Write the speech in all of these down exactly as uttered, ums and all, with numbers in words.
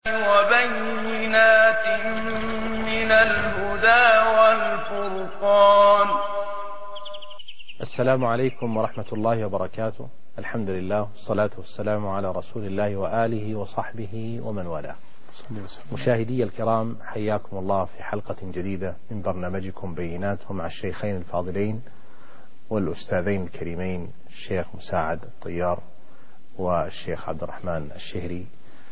وبينات من الهدى والفرقان. السلام عليكم ورحمة الله وبركاته. الحمد لله والصلاة والسلام على رسول الله وآله وصحبه ومن والاه. مشاهدي الكرام، حياكم الله في حلقة جديدة من برنامجكم بينات مع الشيخين الفاضلين والأستاذين الكريمين الشيخ مساعد الطيار والشيخ عبد الرحمن الشهري.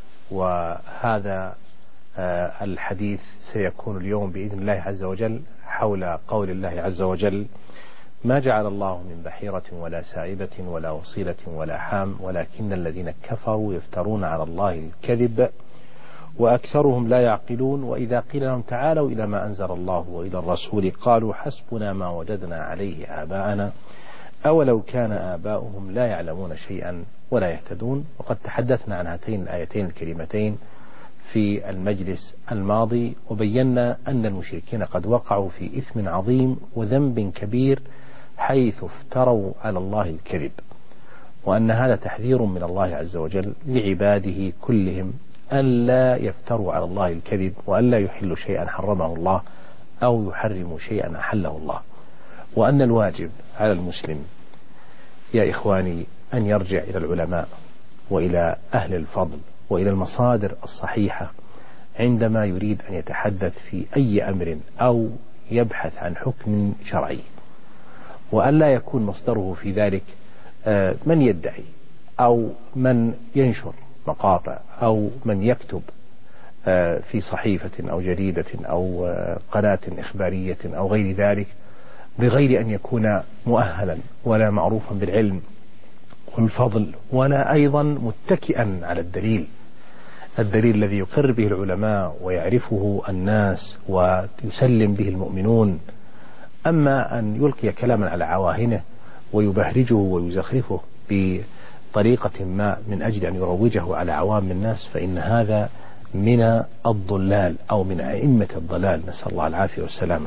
وهذا الحديث سيكون اليوم بإذن الله عز وجل حول قول الله عز وجل: ما جعل الله من بحيرة ولا سائبة ولا وصيلة ولا حام ولكن الذين كفروا يفترون على الله الكذب وأكثرهم لا يعقلون وإذا قيل لهم تعالوا إلى ما أنزل الله وإلى الرسول قالوا حسبنا ما وجدنا عليه آباءنا أولو كان آباؤهم لا يعلمون شيئا ولا يهتدون. وقد تحدثنا عن هاتين الآيتين الكريمتين في المجلس الماضي وبينا أن المشركين قد وقعوا في إثم عظيم وذنب كبير حيث افتروا على الله الكذب، وأن هذا تحذير من الله عز وجل لعباده كلهم أن لا يفتروا على الله الكذب وأن لا يحلوا شيئا حرمه الله أو يحرموا شيئا أحله الله، وأن الواجب على المسلم يا إخواني أن يرجع إلى العلماء وإلى أهل الفضل وإلى المصادر الصحيحة عندما يريد أن يتحدث في أي أمر أو يبحث عن حكم شرعي، وأن لا يكون مصدره في ذلك من يدعي أو من ينشر مقاطع أو من يكتب في صحيفة أو جريدة أو قناة إخبارية أو غير ذلك بغير أن يكون مؤهلا ولا معروفا بالعلم والفضل ولا أيضا متكئا على الدليل الدليل الذي يقر به العلماء ويعرفه الناس ويسلم به المؤمنون. أما أن يلقي كلاما على عواهنه ويبهرجه ويزخرفه بطريقة ما من أجل أن يروجه على عوام الناس فإن هذا من الضلال أو من أئمة الضلال، نسأل الله العافية والسلامة.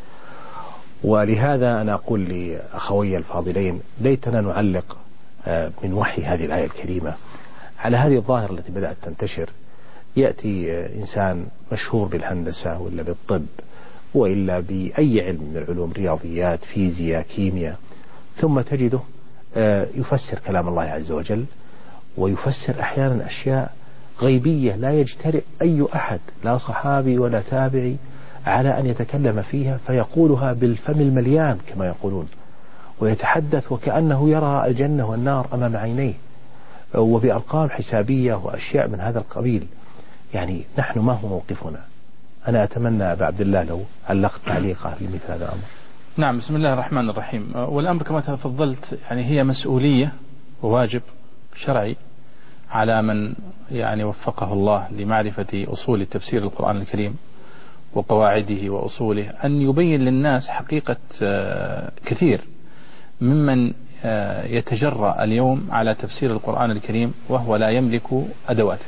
ولهذا أنا أقول لأخوي الفاضلين ليتنا نعلق من وحي هذه الآية الكريمة على هذه الظاهرة التي بدأت تنتشر. يأتي إنسان مشهور بالهندسة ولا بالطب وإلا بأي علم من العلوم، رياضيات، فيزياء، كيمياء، ثم تجده يفسر كلام الله عز وجل ويفسر أحيانا أشياء غيبية لا يجترئ أي أحد لا صحابي ولا تابعي على أن يتكلم فيها، فيقولها بالفم المليان كما يقولون، ويتحدث وكأنه يرى الجنة والنار أمام عينيه وبأرقام حسابية وأشياء من هذا القبيل. يعني نحن ما هو موقفنا؟ أنا أتمنى أبا عبد الله لو علقت تعليقه لمثل هذا الأمر. نعم، بسم الله الرحمن الرحيم. والأمر كما تفضلت يعني هي مسؤولية وواجب شرعي على من يعني وفقه الله لمعرفة أصول تفسير القرآن الكريم وقواعده وأصوله أن يبين للناس حقيقة كثير ممن يتجرأ اليوم على تفسير القرآن الكريم وهو لا يملك أدواته.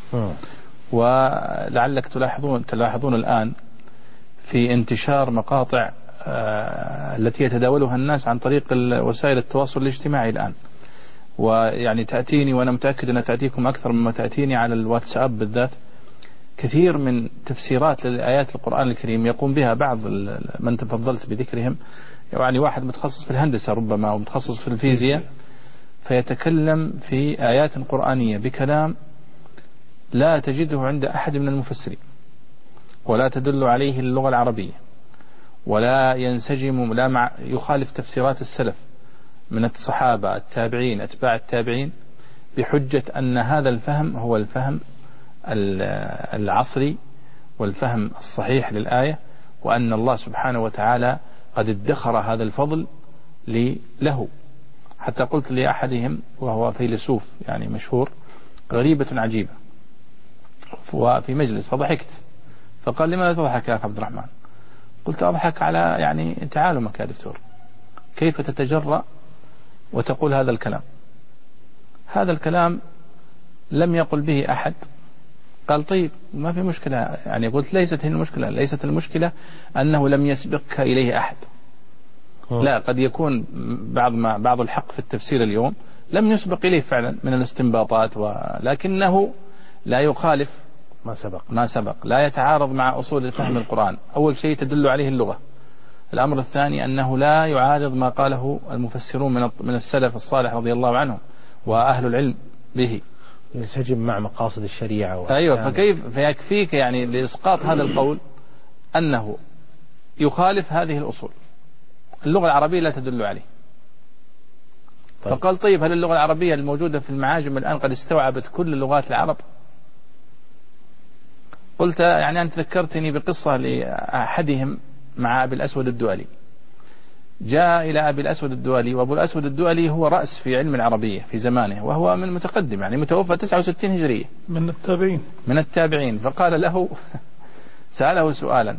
ولعلك تلاحظون تلاحظون الآن في انتشار مقاطع التي يتداولها الناس عن طريق وسائل التواصل الاجتماعي الآن، ويعني تأتيني وأنا متأكد أنها تأتيكم أكثر مما تأتيني على الواتساب بالذات كثير من تفسيرات لآيات القرآن الكريم يقوم بها بعض من تفضلت بذكرهم، يعني واحد متخصص في الهندسة ربما أو متخصص في الفيزياء فيتكلم في آيات قرآنية بكلام لا تجده عند أحد من المفسرين ولا تدل عليه اللغة العربية ولا ينسجم لا مع يخالف تفسيرات السلف من الصحابة التابعين أتباع التابعين بحجة أن هذا الفهم هو الفهم العصري والفهم الصحيح للآية، وأن الله سبحانه وتعالى قد ادخر هذا الفضل له. حتى قلت لأحدهم وهو فيلسوف يعني مشهور غريبة عجيبة وفي مجلس فضحكت، فقال: لماذا تضحك يا أخي عبد الرحمن؟ قلت: أضحك على يعني تعالمك يا دكتور، كيف تتجرأ وتقول هذا الكلام؟ هذا الكلام لم يقل به أحد. قال: طيب ما في مشكلة. يعني قلت: ليست هي المشكلة، ليست المشكلة أنه لم يسبقك إليه أحد. لا، قد يكون بعض ما بعض الحق في التفسير اليوم لم يسبق إليه فعلا من الاستنباطات، ولكنه لا يخالف ما سبق ما سبق لا يتعارض مع أصول فهم القرآن. أول شيء تدل عليه اللغة. الأمر الثاني أنه لا يعارض ما قاله المفسرون من من السلف الصالح رضي الله عنهم وأهل العلم به، ينسجم مع مقاصد الشريعة. أيوة. فكيف فيكفيك يعني لإسقاط هذا القول أنه يخالف هذه الأصول. اللغة العربية لا تدل عليه. طيب. فقال طيب هل اللغة العربية الموجودة في المعاجم الآن قد استوعبت كل لغات العرب؟ قلت يعني أنت ذكرتني بقصة لأحدهم مع أبي الأسود الدؤلي. جاء إلى أبي الأسود الدؤلي، وأبو الأسود الدؤلي هو رأس في علم العربية في زمانه، وهو من متقدم يعني متوفى تسعة وستين هجرية، من التابعين من التابعين. فقال له سأله سؤالا،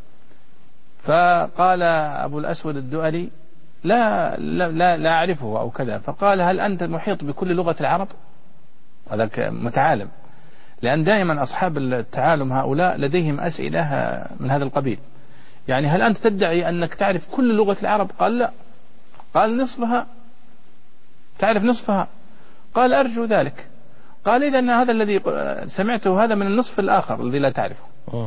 فقال أبو الأسود الدؤلي لا لا لا, لا أعرفه أو كذا. فقال هل أنت محيط بكل لغة العرب؟ هذا متعالم، لأن دائما أصحاب التعالم هؤلاء لديهم أسئلة من هذا القبيل. يعني هل أنت تدعي أنك تعرف كل لغة العرب؟ قال لا. قال نصفها، تعرف نصفها؟ قال أرجو ذلك. قال إذن هذا الذي سمعته هذا من النصف الآخر الذي لا تعرفه.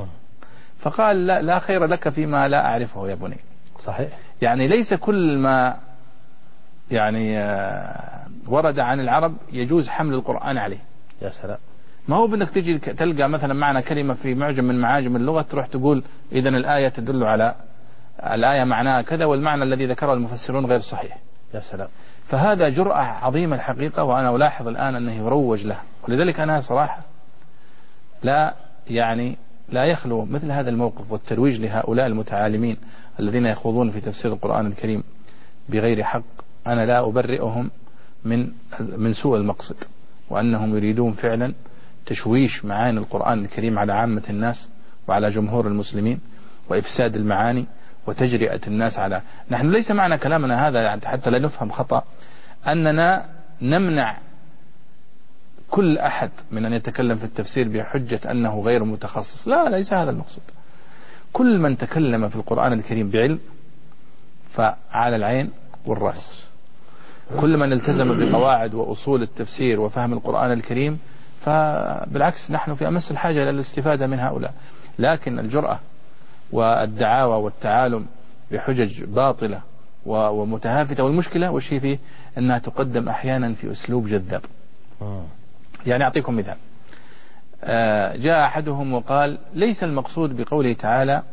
فقال لا, لا خير لك فيما لا أعرفه يا بني. صحيح. يعني ليس كل ما يعني ورد عن العرب يجوز حمل القرآن عليه. يا سلام. ما هو بدك تجي تلقى مثلا معنا كلمة في معجم من معاجم اللغة تروح تقول إذن الآية تدل على الآية معناها كذا والمعنى الذي ذكره المفسرون غير صحيح. يا سلام. فهذا جرأة عظيمة الحقيقة، وأنا ألاحظ الآن أنه يروج له. ولذلك أنا صراحة لا يعني لا يخلو مثل هذا الموقف والترويج لهؤلاء المتعالمين الذين يخوضون في تفسير القرآن الكريم بغير حق. أنا لا أبرئهم من من سوء المقصد، وأنهم يريدون فعلا تشويش معاني القرآن الكريم على عامة الناس وعلى جمهور المسلمين، وإفساد المعاني وتجرئة الناس على. نحن ليس معنى كلامنا هذا يعني حتى لا نفهم خطأ أننا نمنع كل أحد من أن يتكلم في التفسير بحجة أنه غير متخصص. لا، ليس هذا المقصود. كل من تكلم في القرآن الكريم بعلم فعلى العين والرأس. كل من التزم بقواعد وأصول التفسير وفهم القرآن الكريم فبالعكس نحن في أمس الحاجة إلى الاستفادة من هؤلاء. لكن الجرأة والدعاوى والتعالم بحجج باطلة ومتهافتة، والمشكلة وش هي فيه أنها تقدم أحيانا في أسلوب جذاب. يعني أعطيكم مثال. جاء أحدهم وقال ليس المقصود بقوله تعالى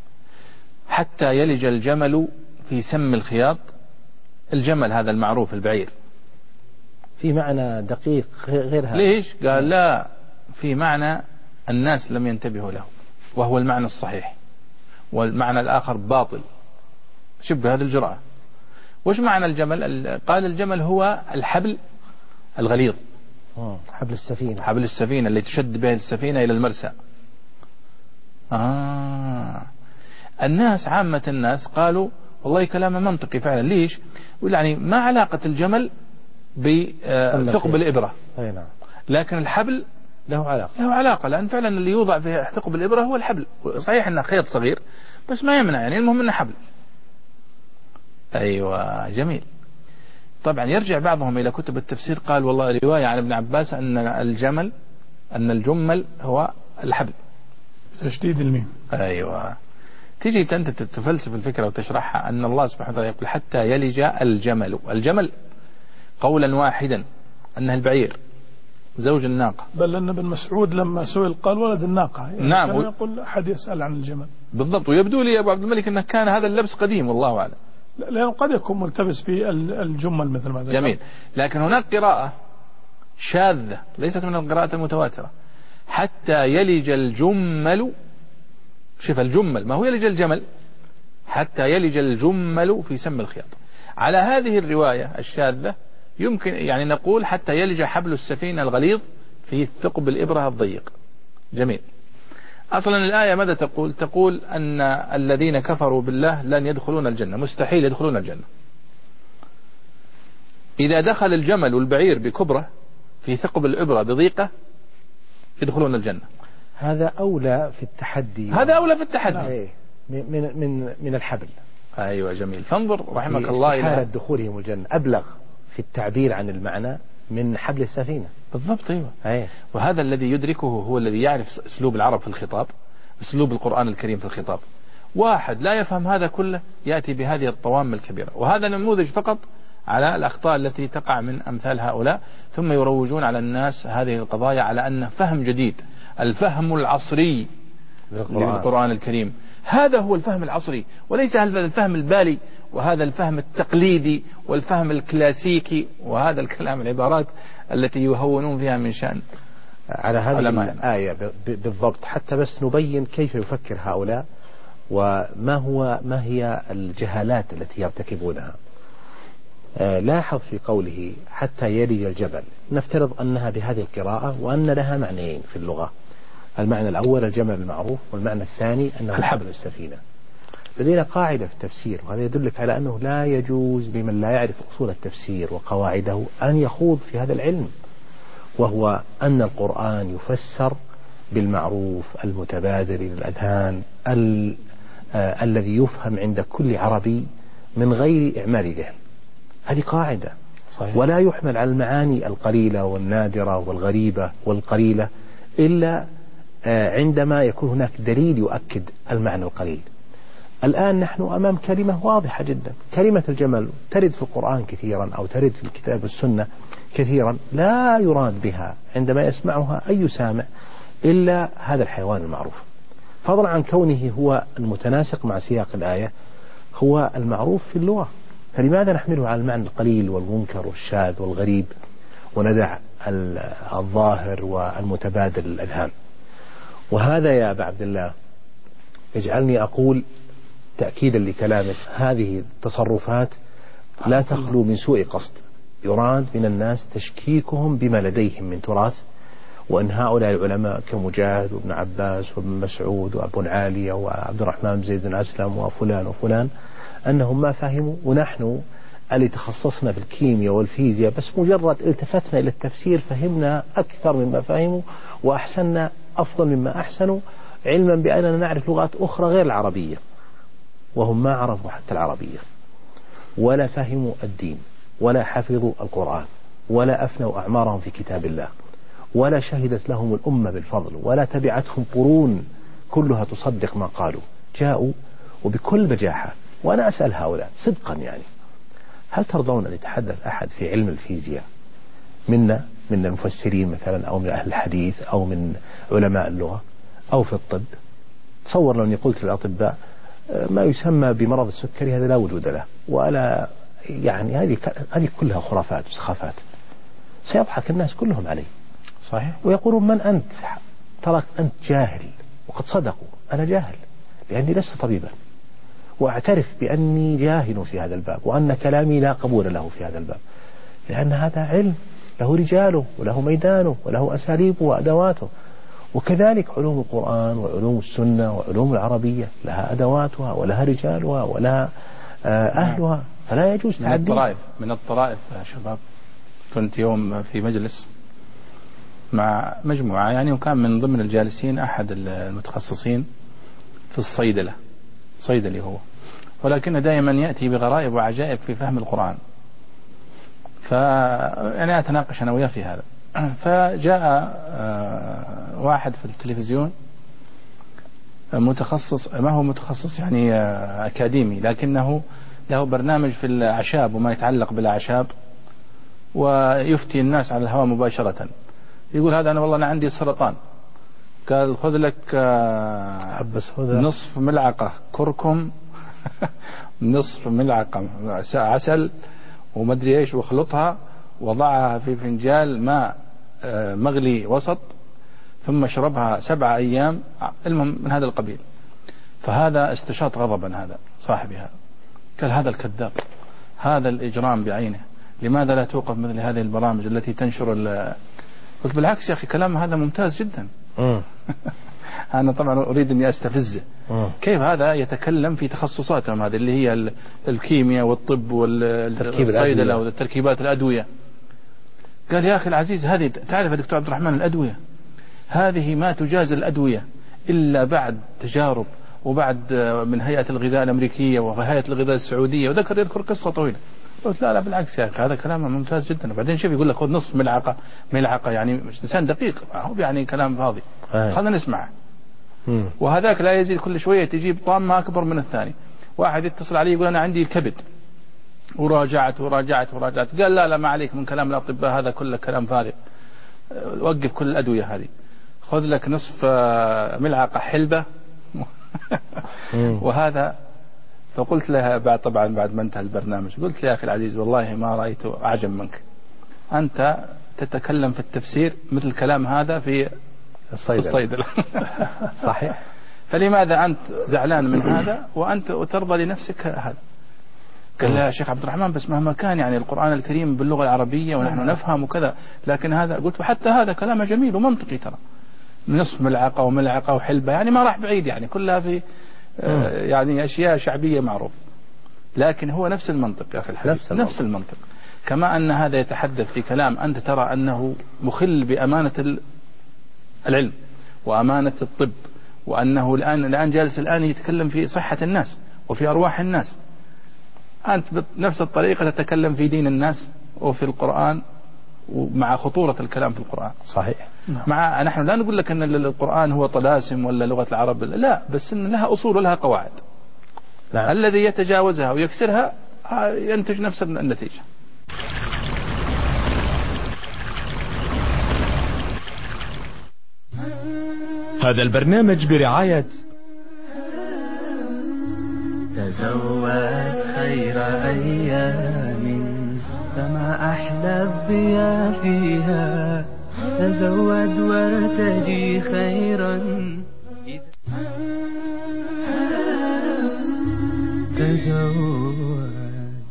حتى يلج الجمل في سم الخياط. الجمل هذا المعروف البعير، في معنى دقيق غير هذا. ليش؟ قال لا، في معنى الناس لم ينتبهوا له وهو المعنى الصحيح، والمعنى الآخر باطل. شبه هذه الجرأة. وش معنى الجمل؟ قال الجمل هو الحبل الغليظ، حبل السفينة، حبل السفينة اللي تشد به السفينة إلى المرسى. آه. الناس عامة الناس قالوا والله كلام منطقي فعلا. ليش؟ يعني ما علاقة الجمل بثقب الإبرة؟ أي نعم. لكن الحبل له علاقة، له علاقة، لأن فعلا اللي يوضع في ثقب الإبرة هو الحبل. صحيح أنه خيط صغير بس ما يمنع، يعني المهم أنه حبل. أيوة جميل. طبعا يرجع بعضهم إلى كتب التفسير قال والله رواية عن ابن عباس أن الجمل أن الجمل هو الحبل، تشديد الميم. أيوة. تيجي أنت تفلسف الفكرة وتشرحها أن الله سبحانه وتعالى يقول حتى يلج الجمل. الجمل قولا واحدا أنها البعير زوج الناقة. بل أن ابن مسعود لما سئل قال ولد الناقة. يعني نعم. كان يقول أحد يسأل عن الجمل. بالضبط. ويبدو لي يا أبو عبد الملك أنه كان هذا اللبس قديم والله أعلم، لأنه قد يكون ملتبس بالجمل مثل ما ذكر. جميل. لكن هناك قراءة شاذة ليست من القراءات المتواترة حتى يلج الجمل. شوف الجمل ما هو يلج الجمل، حتى يلج الجمل في سم الخياط. على هذه الرواية الشاذة يمكن يعني نقول حتى يلج حبل السفينة الغليظ في ثقب الإبرة الضيق. جميل. أصلا الآية ماذا تقول؟ تقول أن الذين كفروا بالله لن يدخلون الجنة، مستحيل يدخلون الجنة. إذا دخل الجمل والبعير بكبرة في ثقب الإبرة بضيقة يدخلون الجنة. هذا أولى في التحدي. هذا أولى في التحدي. أيه. من من من الحبل. أيوة جميل. فانظر رحمك الله إلى دخولهم الجنة أبلغ في التعبير عن المعنى من حبل السفينة. بالضبط. أيوة. أيه. وهذا الذي يدركه هو الذي يعرف أسلوب العرب في الخطاب، أسلوب القرآن الكريم في الخطاب. واحد لا يفهم هذا كله يأتي بهذه الطوام الكبيرة. وهذا نموذج فقط على الأخطاء التي تقع من أمثال هؤلاء، ثم يروجون على الناس هذه القضايا على أنه فهم جديد، الفهم العصري للقرآن الكريم. هذا هو الفهم العصري، وليس هذا الفهم البالي وهذا الفهم التقليدي والفهم الكلاسيكي وهذا الكلام العبارات التي يهونون فيها من شأن على هذه الآية بالضبط، حتى بس نبين كيف يفكر هؤلاء وما هو ما هي الجهالات التي يرتكبونها. آه لاحظ في قوله حتى يلج الجبل، نفترض أنها بهذه القراءة وأن لها معنيين في اللغة. المعنى الأول الجمل المعروف، والمعنى الثاني أنه الحبل السفينة. لدينا قاعدة في التفسير، وهذا يدلك على أنه لا يجوز لمن لا يعرف أصول التفسير وقواعده أن يخوض في هذا العلم، وهو أن القرآن يفسر بالمعروف المتبادر إلى الأذهان آه الذي يفهم عند كل عربي من غير إعمال ذهن. هذه قاعدة. صحيح. ولا يحمل على المعاني القليلة والنادرة والغريبة والقليلة إلا آه عندما يكون هناك دليل يؤكد المعنى القليل. الآن نحن أمام كلمة واضحة جدا، كلمة الجمل ترد في القرآن كثيرا أو ترد في الكتاب والسنة كثيرا، لا يراد بها عندما يسمعها أي سامع إلا هذا الحيوان المعروف، فضلا عن كونه هو المتناسق مع سياق الآية، هو المعروف في اللغة. فلماذا نحمله على المعنى القليل والمنكر والشاذ والغريب وندع الظاهر والمتبادل للأذهان؟ وهذا يا أبا عبد الله يجعلني أقول تأكيدا لكلامك، هذه التصرفات لا تخلو من سوء قصد، يراد من الناس تشكيكهم بما لديهم من تراث، وأن هؤلاء العلماء كمجاهد وابن عباس وابن مسعود وابن عالية وعبد الرحمن بن زيد بن أسلم وفلان وفلان أنهم ما فهموا، ونحن اللي تخصصنا في الكيمياء والفيزياء بس مجرد التفتنا إلى التفسير فهمنا أكثر مما فهموا وأحسننا أفضل مما أحسنوا، علما بأننا نعرف لغات أخرى غير العربية، وهم ما عرفوا حتى العربية ولا فهموا الدين ولا حفظوا القرآن ولا أفنوا أعمارهم في كتاب الله ولا شهدت لهم الأمة بالفضل ولا تبعتهم قرون كلها تصدق ما قالوا، جاءوا وبكل بجاحة. وأنا أسأل هؤلاء صدقا، يعني هل ترضون أن يتحدث أحد في علم الفيزياء منا من المفسرين مثلا أو من أهل الحديث أو من علماء اللغة أو في الطب؟ تصور لو أني قلت للأطباء ما يسمى بمرض السكري هذا لا وجود له ولا، يعني هذه هذه كلها خرافات وسخافات، سيضحك الناس كلهم علي. صحيح. ويقولون من أنت؟ تراك أنت جاهل، وقد صدقوا، أنا جاهل لأني لست طبيبا، وأعترف بأني جاهل في هذا الباب وأن كلامي لا قبول له في هذا الباب، لأن هذا علم له رجاله وله ميدانه وله أساليبه وأدواته، وكذلك علوم القرآن وعلوم السنة وعلوم العربية لها أدواتها ولها رجالها ولها أهلها، فلا يجوز تعدي. من الطرائف من الطرائف يا شباب، كنت يوم في مجلس مع مجموعة يعني، وكان من ضمن الجالسين أحد المتخصصين في الصيدلة، صيدلي هو، ولكن دائما يأتي بغرائب وعجائب في فهم القرآن، ف يعني أتناقش أنا وياه في هذا. فجاء واحد في التلفزيون متخصص، ما هو متخصص يعني أكاديمي، لكنه له برنامج في الأعشاب وما يتعلق بالأعشاب، ويفتي الناس على الهواء مباشرة. يقول هذا أنا والله أنا عندي سرطان، قال خذ لك نصف ملعقة كركم نصف ملعقة عسل ومدري ايش، واخلطها وضعها في فنجال ماء مغلي وسط ثم اشربها سبعة أيام، المهم من هذا القبيل. فهذا استشاط غضبا هذا صاحبي هذا، قال هذا الكذاب، هذا الإجرام بعينه، لماذا لا توقف مثل هذه البرامج التي تنشر ال... قلت بالعكس يا أخي كلام هذا ممتاز جدا. أنا طبعا أريد أني أستفزه، كيف هذا يتكلم في تخصصاتهم هذه اللي هي الكيمياء والطب والصيدلة والتركيبات الأدوية. قال يا أخي العزيز هذه تعرف يا دكتور عبد الرحمن الأدوية هذه ما تجاز الأدوية إلا بعد تجارب وبعد من هيئة الغذاء الأمريكية وهيئة الغذاء السعودية، وذكر يذكر قصة طويلة. قلت لا لا بالعكس يا أخي هذا كلام ممتاز جدا. وبعدين شوف يقول لك خذ نصف ملعقة ملعقة يعني مش لسان دقيق هو يعني كلام فاضي. خلنا نسمعه. وهذاك لا يزيد كل شوية تجيب طامة أكبر من الثاني. واحد يتصل علي يقول أنا عندي الكبد وراجعت وراجعت وراجعت قال لا لا ما عليك من كلام الأطباء هذا كله كلام فارغ وقف كل الأدوية هذه خذ لك نصف ملعقة حلبة وهذا. فقلت لها بعد طبعا بعد ما انتهى البرنامج قلت لي يا أخي العزيز والله ما رأيت أعجب منك أنت تتكلم في التفسير مثل كلام هذا في الصيدلة, الصيدلة. صحيح. فلماذا أنت زعلان من هذا وأنت ترضى لنفسك هذا؟ قال لها يا شيخ عبد الرحمن بس مهما كان يعني القرآن الكريم باللغة العربية ونحن نفهم وكذا لكن هذا قلت وحتى هذا كلامه جميل ومنطقي ترى نصف ملعقة وملعقة وحلبة يعني ما راح بعيد يعني كلها في آه يعني أشياء شعبية معروف لكن هو نفس المنطق يا أخي الحبيب نفس, نفس المنطق. كما أن هذا يتحدث في كلام أنت ترى أنه مخل بأمانة العلم وأمانة الطب وأنه الآن الآن جالس الآن يتكلم في صحة الناس وفي أرواح الناس أنت بنفس الطريقة تتكلم في دين الناس وفي القرآن ومع خطورة الكلام في القرآن. صحيح. مع نحن لا نقول لك أن القرآن هو طلاسم ولا لغة العرب لا بس إن لها أصول ولها قواعد. نعم. الذي يتجاوزها ويكسرها ينتج نفس النتيجة. هذا البرنامج برعاية تزود خير أيام فما أحلى الضياء فيها تزود وارتجي خيرا تزود.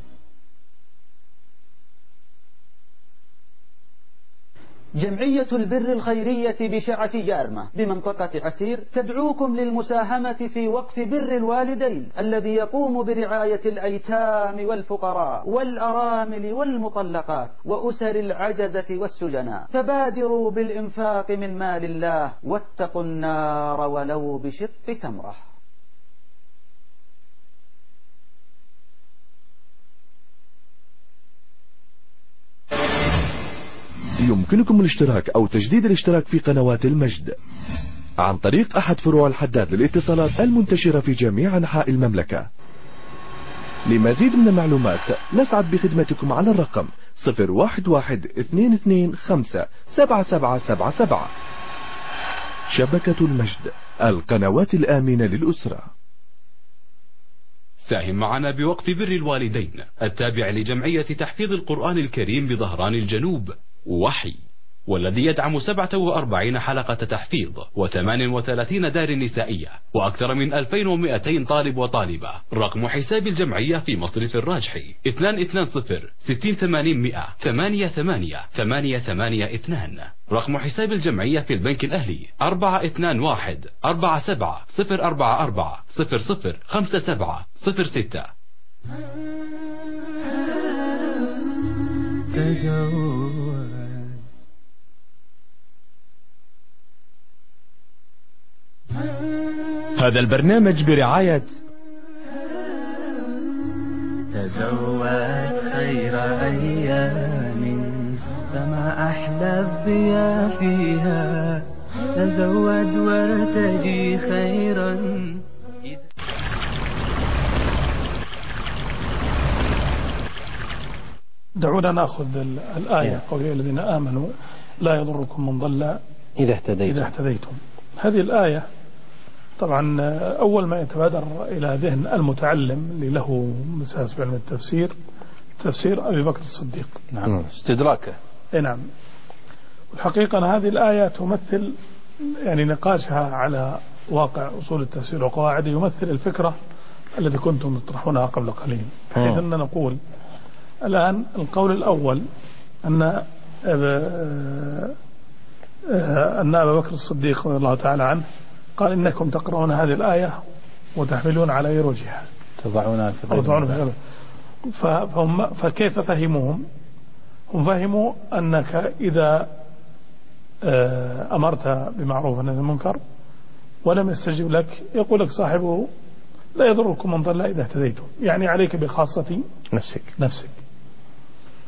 جمعية البر الخيرية بشعة جارمة بمنطقة عسير تدعوكم للمساهمة في وقف بر الوالدين الذي يقوم برعاية الأيتام والفقراء والأرامل والمطلقات وأسر العجزة والسجناء. فبادروا بالإنفاق من مال الله واتقوا النار ولو بشق تمرة. يمكنكم الاشتراك أو تجديد الاشتراك في قنوات المجد عن طريق أحد فروع الحداد للاتصالات المنتشرة في جميع أنحاء المملكة. لمزيد من المعلومات نسعد بخدمتكم على الرقم صفر واحد واحد اثنين اثنين خمسة سبعة سبعة سبعة سبعة. شبكة المجد، القنوات الآمنة للأسرة. ساهم معنا بوقف بر الوالدين التابع لجمعية تحفيظ القرآن الكريم بظهران الجنوب وحي، والذي يدعم سبعة وأربعين حلقة تحفيظ وثمان وثلاثين دار نسائية وأكثر من ألفين ومئتين طالب وطالبة. رقم حساب الجمعية في مصرف الراجحي اثنان اثنان صفر ستين ثمانين مئة ثمانية ثمانية ثمانية ثمانية اثنان. رقم حساب الجمعية في البنك الأهلي أربعة اثنان واحد أربعة سبعة صفر أربعة أربعة صفر صفر خمسة سبعة صفر ستة. هذا البرنامج برعاية تزود خير أيام فما أحلى الضياء فيها تزود وارتجي خيرا. دعونا نأخذ الآية قولي الذين آمنوا لا يضركم من ضل إذا اهتديتم. إذا اهتديتم. هذه الآية طبعا أول ما يتبادر إلى ذهن المتعلم اللي له مساس بعلم التفسير تفسير أبي بكر الصديق. نعم. استدراكه. إيه نعم. والحقيقة هذه الآية تمثل يعني نقاشها على واقع أصول التفسير وقواعده يمثل الفكرة التي كنتم تطرحونها قبل قليل، بحيث أن نقول الآن القول الأول أن أبا أن أبا بكر الصديق رضي الله تعالى عنه قال إنكم تقرؤون هذه الآية وتحملون على غير وجهها تضعونها في غير. فهم فكيف فهموهم؟ هم فهموا أنك إذا أمرت بمعروف ونهي عن المنكر ولم يستجب لك يقول لك صاحبه لا يضركم من ضل إذا اهتديتم، يعني عليك بخاصة نفسك نفسك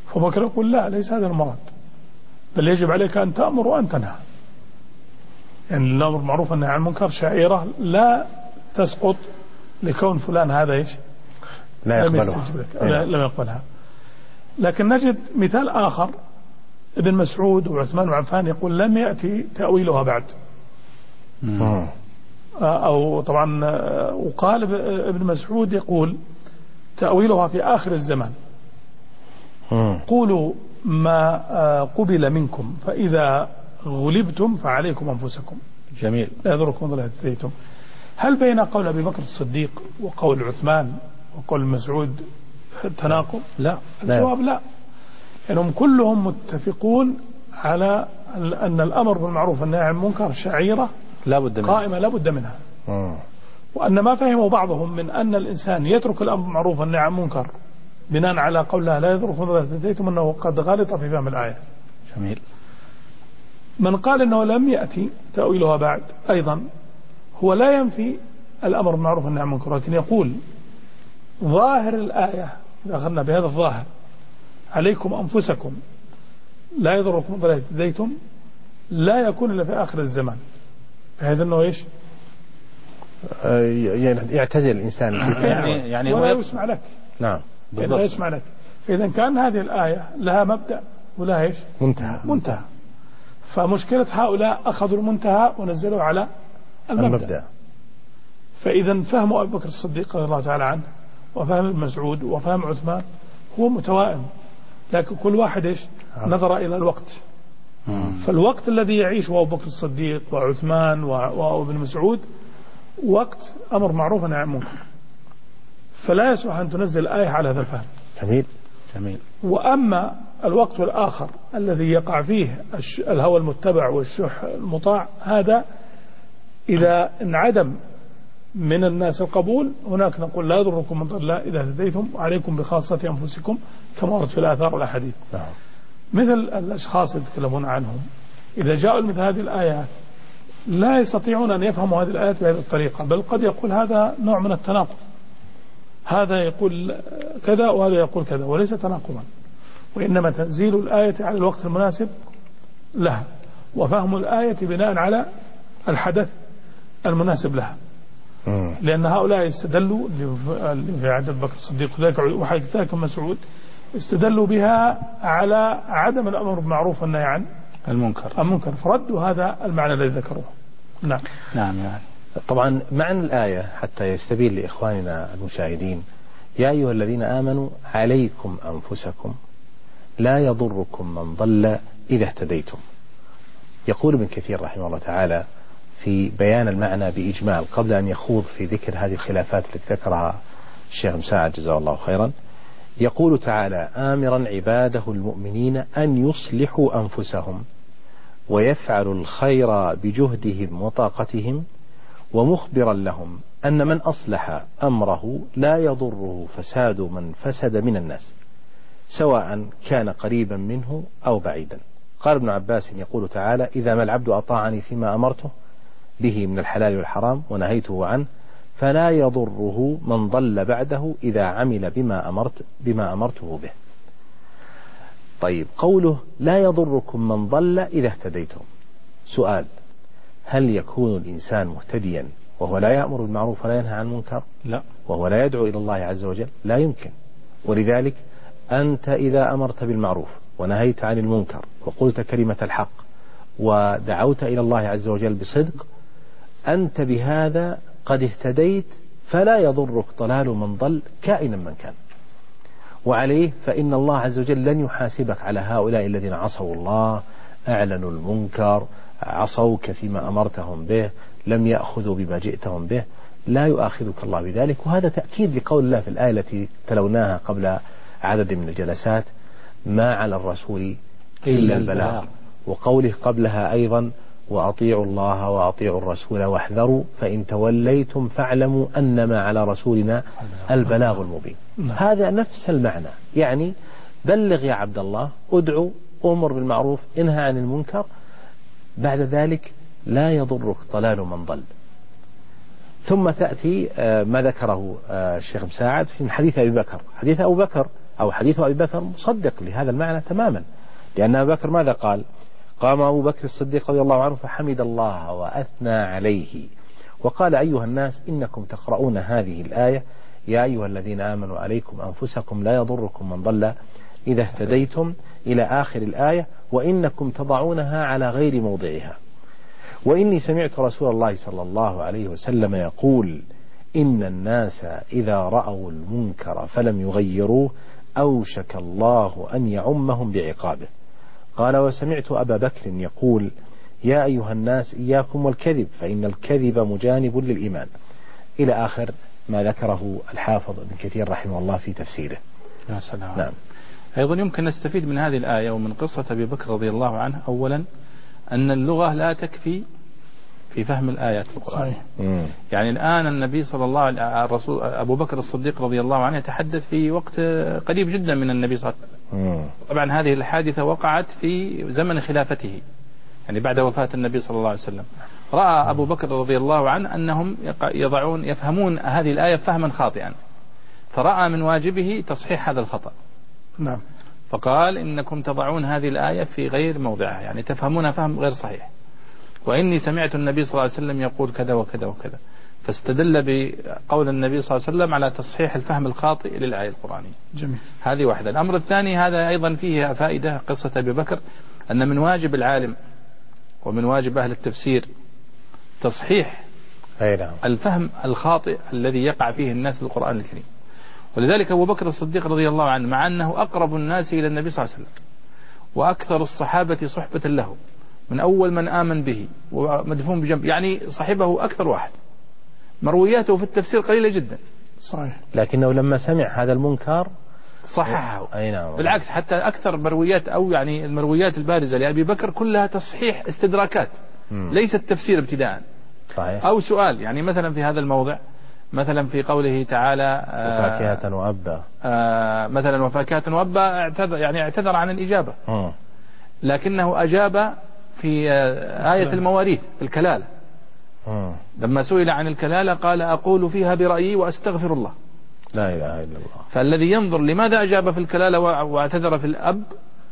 فبكر يقول لا، ليس هذا المراد، بل يجب عليك أن تأمر وأن تنهى. يعني الأمر بالمعروف والنهي عن المنكر شعيرة لا تسقط لكون فلان هذا إيش لا يقبلها، لا لم يقبلها. لكن نجد مثال آخر، ابن مسعود وعثمان وعفان يقول لم يأتي تأويلها بعد. مم. أو طبعا وقال ابن مسعود يقول تأويلها في آخر الزمان. مم. قولوا ما قبل منكم فإذا غلبتم فعليكم أنفسكم. جميل. لا يضركم ضل اهتديتم. هل بين قول أبي بكر الصديق وقول عثمان وقول مسعود تناقض؟ لا. الجواب لا. لأنهم كلهم متفقون على أن الأمر بالمعروف والنهي عن المنكر شعيرة لا بد منها. قائمة لا بد منها. مم. وأن ما فهموا بعضهم من أن الإنسان يترك الأمر بالمعروف والنهي عن المنكر بناء على قولها لا يضركم ضل اهتديتم أنه قد غلط في فهم الآية. جميل. من قال أنه لم يأتي تأويلها بعد أيضا هو لا ينفي الأمر بالمعروف والنهي عن المنكر، لكن يقول ظاهر الآية إذا أخذنا بهذا الظاهر عليكم أنفسكم لا يضركم ضل اهتديتم لا يكون إلا في آخر الزمان، بحيث أنه إيش يعتزل الإنسان يعني, يعني ولا يسمع لك. نعم بالضبط. لا يسمع لك. فإذا كان هذه الآية لها مبدأ ولها إيش منتهى منتهى فمشكلة هؤلاء أخذوا المنتهى ونزلوا على المبدأ, المبدأ. فإذا فهم أبي بكر الصديق رضي الله تعالى عنه وفهم المسعود وفهم عثمان هو متوائم، لكن كل واحد إيش نظر إلى الوقت. مم. فالوقت الذي يعيشه أبو بكر الصديق وعثمان وابن مسعود وقت أمر معروف ونهي عن منكر، فلا يصلح أن تنزل آية على هذا الفهم. جميل جميل. وأما الوقت الآخر الذي يقع فيه الهوى المتبع والشح المطاع، هذا إذا انعدم من الناس القبول هناك نقول لا يضركم من ضل إذا اهتديتم عليكم بخاصة أنفسكم كما ورد في الآثار والأحاديث. نعم. مثل الأشخاص يتكلمون عنهم إذا جاءوا مثل هذه الآيات لا يستطيعون أن يفهموا هذه الآيات بهذه الطريقة، بل قد يقول هذا نوع من التناقض، هذا يقول كذا وهذا يقول كذا، وليس تناقضا، وإنما تنزيل الآية على الوقت المناسب لها وفهم الآية بناء على الحدث المناسب لها. مم. لأن هؤلاء استدلوا في عهد بكر الصديق وحديث مسعود استدلوا بها على عدم الأمر بالمعروف والنهي عن المنكر المنكر فردوا هذا المعنى الذي ذكروه. نعم نعم. يعني طبعا معنى الآية حتى يستبين لإخواننا المشاهدين: يا أيها الذين آمنوا عليكم أنفسكم لا يضركم من ضل إذا اهتديتم. يقول ابن كثير رحمه الله تعالى في بيان المعنى بإجمال قبل أن يخوض في ذكر هذه الخلافات التي ذكرها الشيخ مساعد جزاه الله خيرا، يقول تعالى آمرا عباده المؤمنين أن يصلحوا أنفسهم ويفعلوا الخير بجهدهم وطاقتهم، ومخبرا لهم أن من أصلح أمره لا يضره فساد من فسد من الناس سواء كان قريبا منه أو بعيدا. قال ابن عباس يقول تعالى إذا ما العبد أطاعني فيما أمرته به من الحلال والحرام ونهيته عنه فلا يضره من ضل بعده إذا عمل بما أمرت بما أمرته به. طيب قوله لا يضركم من ضل إذا اهتديتم، سؤال: هل يكون الإنسان مهتديا وهو لا يأمر بالمعروف ولا ينهى عن المنكر؟ لا. وهو لا يدعو إلى الله عز وجل؟ لا يمكن. ولذلك أنت إذا أمرت بالمعروف ونهيت عن المنكر وقلت كلمة الحق ودعوت إلى الله عز وجل بصدق، أنت بهذا قد اهتديت، فلا يضرك ضلال من ضل كائنا من كان. وعليه فإن الله عز وجل لن يحاسبك على هؤلاء الذين عصوا الله، أعلنوا المنكر، عصوك فيما أمرتهم به، لم يأخذوا بما جئتهم به، لا يؤاخذك الله بذلك. وهذا تأكيد لقول الله في الآية التي تلوناها قبل عدد من الجلسات: ما على الرسول إلا البلاغ، وقوله قبلها أيضا: وأطيعوا الله وأطيعوا الرسول واحذروا فإن توليتم فاعلموا أنما على رسولنا البلاغ المبين. هذا نفس المعنى، يعني بلغ يا عبد الله، ادعو، أمر بالمعروف، انهى عن المنكر، بعد ذلك لا يضرك ضلال من ضل. ثم تأتي ما ذكره الشيخ مساعد في حديث أبي بكر. حديث أبو بكر أو حديث أبي بكر مصدق لهذا المعنى تماما، لأن أبي بكر ماذا قال؟ قام أبو بكر الصديق رضي الله عنه فحمد الله وأثنى عليه وقال أيها الناس إنكم تقرؤون هذه الآية يا أيها الذين آمنوا عليكم أنفسكم لا يضركم من ضل إذا اهتديتم إلى آخر الآية وإنكم تضعونها على غير موضعها، وإني سمعت رسول الله صلى الله عليه وسلم يقول إن الناس إذا رأوا المنكر فلم يغيروه أوشك الله أن يعمهم بعقابه. قال وسمعت أبا بكر يقول يا أيها الناس إياكم والكذب فإن الكذب مجانب للإيمان، إلى آخر ما ذكره الحافظ ابن كثير رحمه الله في تفسيره. يا سلام. نعم. أيضا يمكن نستفيد من هذه الآية ومن قصة أبي بكر رضي الله عنه أولا أن اللغة لا تكفي في فهم الآيات في القرآن. صحيح. يعني الآن النبي صلى الله عليه الرسول أبو بكر الصديق رضي الله عنه يتحدث في وقت قريب جدا من النبي صلى الله عليه وسلم. طبعا هذه الحادثة وقعت في زمن خلافته، يعني بعد وفاة النبي صلى الله عليه وسلم. رأى أبو بكر رضي الله عنه أنهم يضعون يفهمون هذه الآية فهما خاطئا، فرأى من واجبه تصحيح هذا الخطأ. نعم. فقال إنكم تضعون هذه الآية في غير موضعها، يعني تفهمونها فهم غير صحيح، وإني سمعت النبي صلى الله عليه وسلم يقول كذا وكذا وكذا، فاستدل بقول النبي صلى الله عليه وسلم على تصحيح الفهم الخاطئ للآية القرآنية. جميل. هذه واحدة. الأمر الثاني هذا أيضا فيه فائدة قصة أبي بكر، أن من واجب العالم ومن واجب أهل التفسير تصحيح الفهم الخاطئ الذي يقع فيه الناس للقرآن الكريم. ولذلك أبو بكر الصديق رضي الله عنه مع أنه أقرب الناس إلى النبي صلى الله عليه وسلم وأكثر الصحابة صحبة له، من أول من آمن به ومدفون بجنب، يعني صاحبه أكثر واحد، مروياته في التفسير قليلة جدا. صحيح. لكنه لما سمع هذا المنكر صححه. أي نعم. بالعكس حتى أكثر مرويات أو يعني المرويات البارزة لأبي بكر كلها تصحيح استدراكات، م. ليست تفسير ابتداء. صحيح. أو سؤال، يعني مثلا في هذا الموضع مثلا في قوله تعالى وفاكهة وأبا، آه مثلا وفاكهة وأبا اعتذر يعني اعتذر عن الإجابة، م. لكنه أجاب في آية المواريث الكلالة. م. لما سئل عن الكلالة قال أقول فيها برأيي وأستغفر الله. لا إله إلا الله. فالذي ينظر لماذا أجاب في الكلالة واعتذر في الأب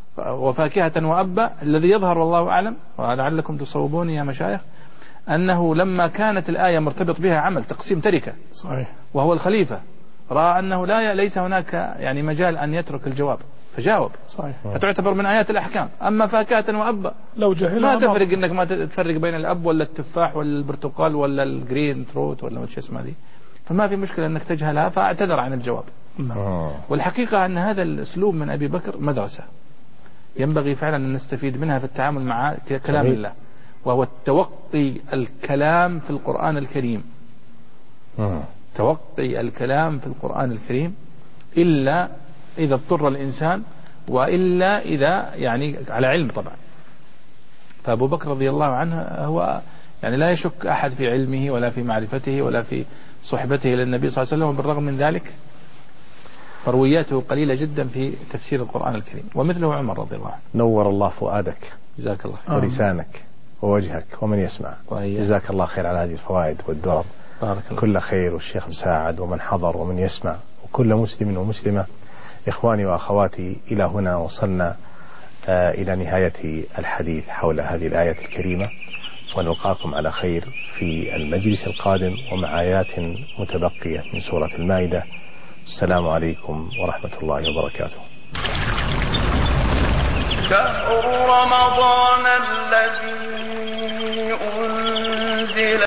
وفاكهة وأبا، الذي يظهر والله أعلم ولعلكم تصوبوني يا مشايخ أنه لما كانت الآية مرتبط بها عمل تقسيم تركة، صحيح، وهو الخليفة، رأى أنه لا ليس هناك يعني مجال أن يترك الجواب فجاوب. صحيح. فتعتبر من آيات الأحكام. أما فاكهة وأبا لو جهل ما تفرق إنك ما تفرق بين الأب ولا التفاح ولا البرتقال ولا الجرين تروت ولا ما اسمها دي، فما في مشكلة أنك تجهلها، فاعتذر عن الجواب. آه. والحقيقة أن هذا الأسلوب من أبي بكر مدرسة ينبغي فعلا أن نستفيد منها في التعامل مع كلام الله، وهو التوقي الكلام في القرآن الكريم. آه. توقي الكلام في القرآن الكريم إلا إذا اضطر الإنسان، وإلا إذا يعني على علم طبعا. فأبو بكر رضي الله عنه هو يعني لا يشك أحد في علمه ولا في معرفته ولا في صحبته للنبي صلى الله عليه وسلم، وبالرغم من ذلك مروياته قليلة جدا في تفسير القرآن الكريم، ومثله عمر رضي الله عنه. نور الله فؤادك، جزاك الله خير، ولسانك ووجهك ومن يسمع، جزاك الله خير على هذه الفوائد والدرر. بارك الله. كل خير، والشيخ مساعد ومن حضر ومن يسمع وكل مسلم ومسلمة. إخواني وأخواتي، إلى هنا وصلنا آه إلى نهاية الحديث حول هذه الآية الكريمة، ونلقاكم على خير في المجلس القادم ومع آيات متبقية من سورة المائدة. السلام عليكم ورحمة الله وبركاته. شهر رمضان الذي أنزل